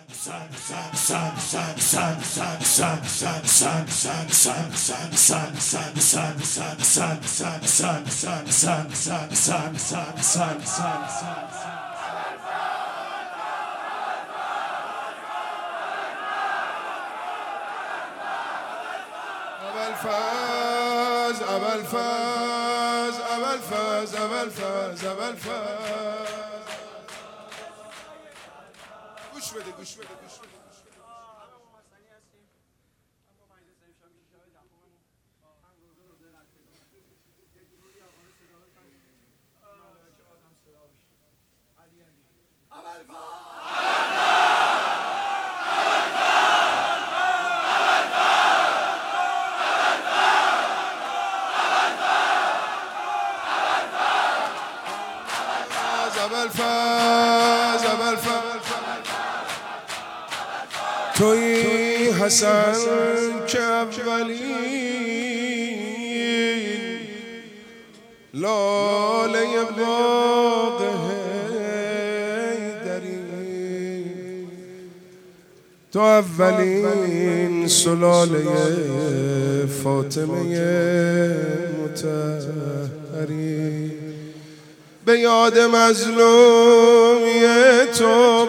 گوش بده گوش بده گوش بده. توی حسن که اولین لاله باغ حیدری، تو اولین سلاله فاطمه مطهری، به یاد مظلومی تو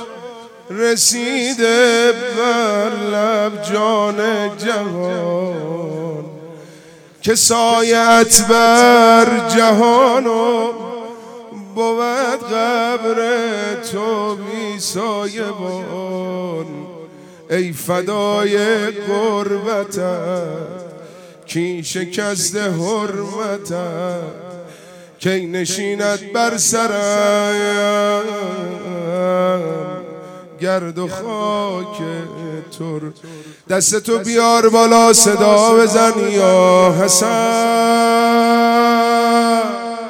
رسیده بر لب جان جهان، که سایت بر جهان و بود قبر تو بی سایبان. ای فدای قربتت کی شکست حرمتت، کی نشیند بر سرم گرد و خاک تر. دست تو بیار بالا صدا بزن یا حسن.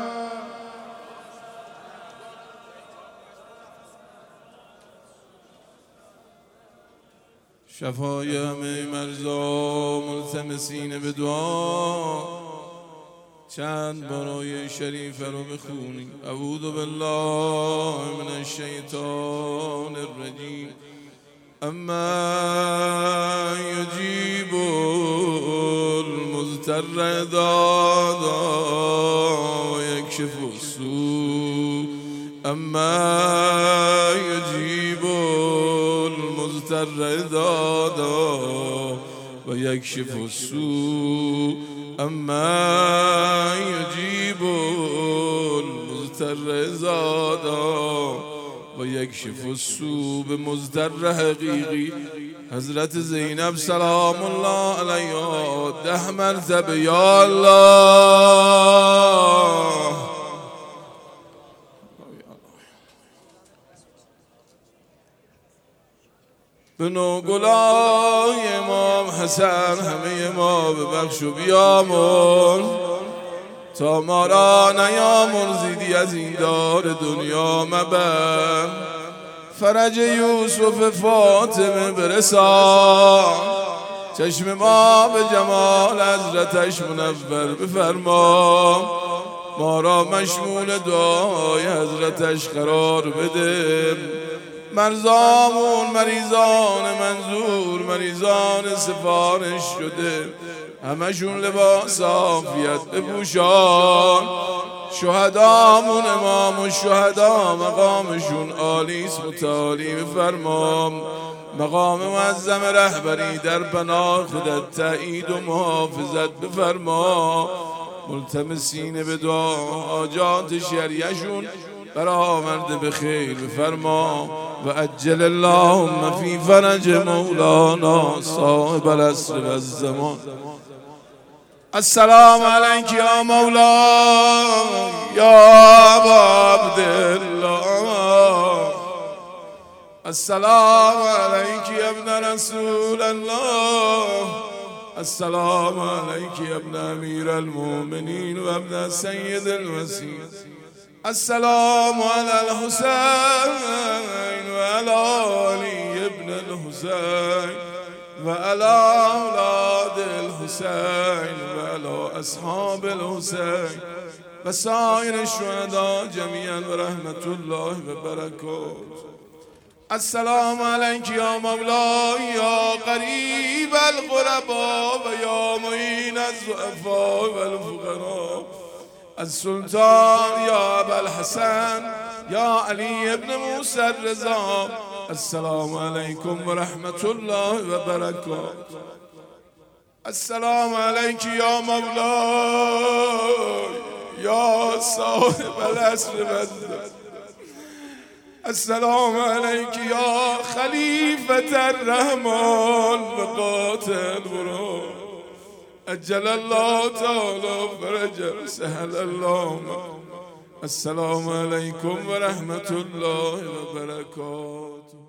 شفای همه مرزا ملتمسین به دعا، چند بارای شریف رو بخونیم. اعوذ بالله من الشیطان الرجیم. اما یجیب المضطر اذا دعا و یکشف السوء. اما یجیب المضطر اذا دعا و یکشف السوء. اما یجیب المضطر اذا دعا و یکشف السوء. به مضطر حقیقی حضرت زینب سلام الله علیها 10 مرتبه یا الله. به نوگلای امام حسن همه ما ببخش و بیامرز، تا ما را نیامرزیدی از این دار دنیا مبر. فرج یوسف فاطمه برسان، چشم ما به جمال حضرتش منور بفرما. ما را مشمول دعای حضرتش قرار بده. مرزامون مریضان منظور، مریضان سفارش شده، همشون لباس عافیت بپوشان. شهدامون امام و شهدا مقامشون عالیست متعالی بفرما. مقام معظم رهبری در پناه خودت تأیید و محافظت بفرما. ملتمسین به دعا حاجات شریعشون برآورده به خیر بفرما. و عجل اللهم فی فرج مولانا صاحب العصر و الزمان. السلام علیک یا مولا یا ابا عبدالله. السلام علیک یا ابن رسول الله. السلام علیک یا ابن امیر المؤمنین و ابن سید الوصی. السلام علی الحسین و علی علی ابن الحسین و علی اولاد الحسین و علی اصحاب الحسین و سایر الشهداء جمیعا و رحمت الله و برکات. السلام عليك يا مولاي يا قريب الغرباء ويا معين الضعفاء والفقراء السلطان يا أبا الحسن يا علي بن موسى الرضا. السلام عليكم ورحمة الله وبركاته. السلام عليك يا مولاي يا صاحب العصر والزمان. السلام عليك يا خليفة الرحمن وقاتل برو أجل الله تعالى فرجا سهل الله. السلام عليكم ورحمة الله وبركاته.